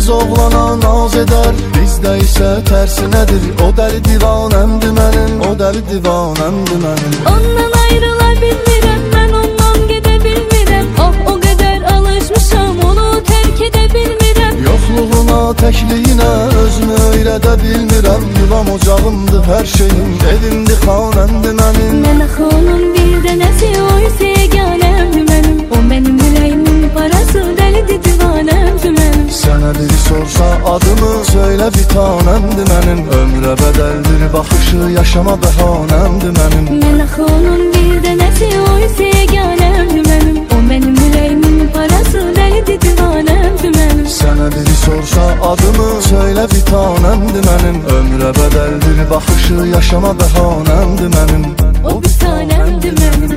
Qız oğlana naz edər, bizdə isə tərsinədir. O dəli divanəmdir mənim, o dəli divanəmdir mənim. Ondan ayrıla bilmirəm, mən ondan gedə bilmirəm. Oh, o qədər alışmışam, onu tərk edə bilmirəm. Yoxluğuna, təkliyinə özümü öyrədə bilmirəm. Yuvam ocağımdır, hər şeyim, evimdir, xanəmdir mənim. Mən axı onun bir dənəsi, o isə yeganəmdir mənim. O mənim ürəyimin parası, dəlidir, divanəmdir mənim. Sənə biri sorsa adımı, söylə bir tanəmdir mənim. Ömrə bədəldir baxışı, yaşama bəhanəmdir mənim. Mən axı onun bir dənəsi, o isə yeganəmdir mənim. O mənim ürəyimin parası, dəlidir, divanəmdir mənim. Sənə biri sorsa adımı, söylə bir tanəmdir mənim. Ömrə bədəldir baxışı, yaşama bəhanəmdir mənim. O bir tanəmdir mənim.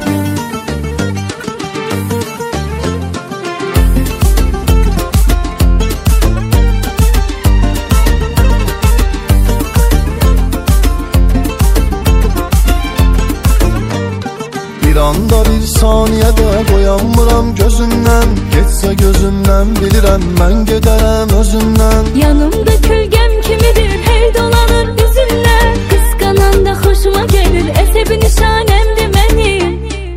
Bir anda bir saniyədə qoyanmıram gözümdən. Getsə gözümdən bilirəm, mən gedərəm özümdən. Yanımda kölgəm kimidir, hey dolanır üzümdən. Qısqananda xoşuma gəlir, əsəbi nişanəmdir mənim.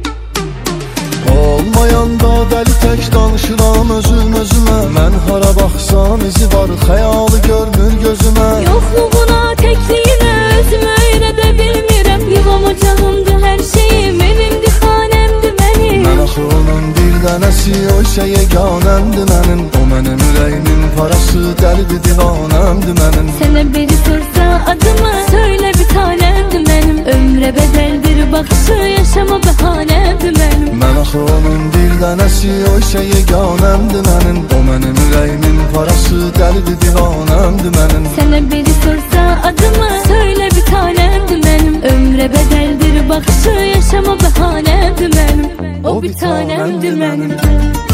Olmayanda dəli tək danışıram özümə. Mən hara baxsam izi var, xəyalı görmür gözümə. Yoxluğuna, təkliyinə özümü öyrədə bilmirəm. Yuvam ocağımdır, hər şeyim, evimdir, xanəmdir mənim. Mən axı onun bir dənəsi, o isə yeganəmdir mənim. O mənim ürəyimin parası, dəlidir, divanəmdir mənim. Sənə biri sorsa adımı, söylə bir tanəmdir mənim. Ömrə bədəldir baxışı, yaşama bəhanəmdir mənim. Mən axı onun bir dənəsi, o isə yeganəmdir mənim. O mənim ürəyimin parası, dəlidir, divanəmdir mənim. Sənə biri sorsa adımı, söylə bir tanəmdir mənim. Ömrə bədəldir baxışı, yaşama bəhanəmdir mənim. O bir tanəmdir mənim.